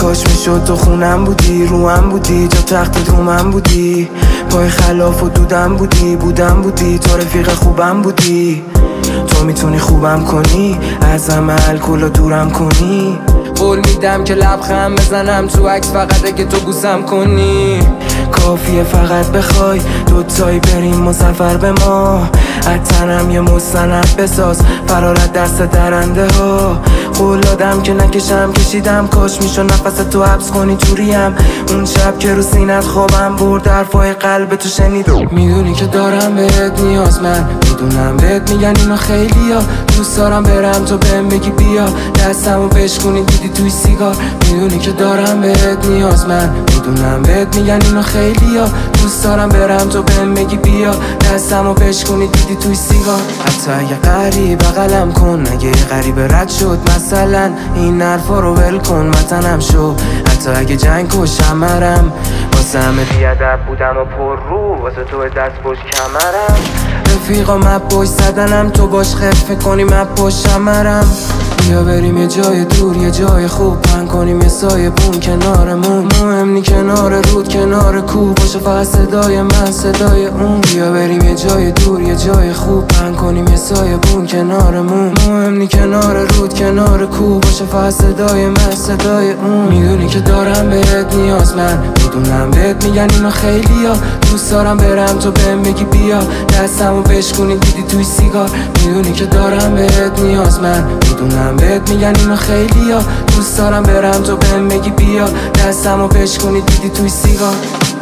کاش میشد تو خونم بودی، روم بودی، جا تختت رو من بودی، پای خلاف و دودم بودی، بودی تو رفیق خوبم بودی. تو میتونی خوبم کنی، از همه الکل دورم کنی. قول میدم که لبخند بزنم تو عکس فقط اگه تو بوسم کنی. کافیه فقط بخوای دوتایی بریم مسافر به ما. اتنم یه مستند بساز فرارت دست درنده ها. قول دادم که نکشم کشیدم، کاش میشو نفس تو حبس کنی توریم. اون شب که رو سینت خوابم برد حرفای قلب تو شنیدم. میدونی که دارم بهت نیاز، من میدونم بهت میگن اینو خیلی ها. دوست دارم برم تو بهم بگی بیا، دستمو بشکونی دیدی توی سیگار. میدونی که دارم بهت نیاز، من میدونم بهت میگن اینو خیلی ها. دوست دارم برم تو بهم بگی بیا، دستمو بشکونی دیدی توی سیگار. حتی اگه غریب بغلم کن، اگه یه غریب رد شد مثلا این حرفا رو ول کن متنم شو. حتی اگه جنگ کشم مرم، واسه همه بیادب بودم و پر رو، واسه تو دست پشت کمرم. رفیقا من پشت زدنم، تو باش خفه کنی من پشت شمرم. بیا بریم یه جای دور، یه جای خوب، پن کنیم یه سایه بون کنارمون. مهم نی کنار رود کنار کوه باشه، فقط صدای من صدای اون. بیا بریم یه جای دور، یه جای خوب، پن کنیم یه سایه بون کنارمون. مهم نی کنار رود کنار کوه باشه، فقط صدای من صدای اون. میدونی که دارم بهت نیاز، من میدونم بهت میگن اینو خیلی ها. دوست دارم برم تو بهم بگی بیا، دستمو بشکونی دیدی توی سیگار. میدونی که دارم بهت نیاز، من میدونم بهت میگن اینو خیلی ها. دوست دارم برم تو بهم بگی بیا، دستمو بشکونی دیدی توی سیگار.